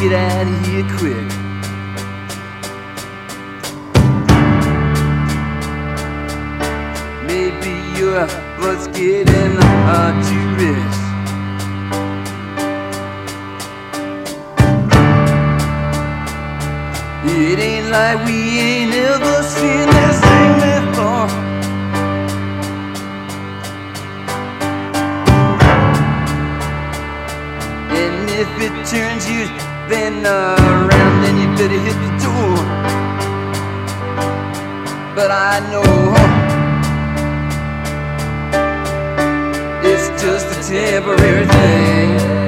get out of here quick. Maybe you're what's getting too rich. It ain't like we ain't ever seen this thing before. And if it turns you then around, then you better hit the door. But I know it's just a temporary thing.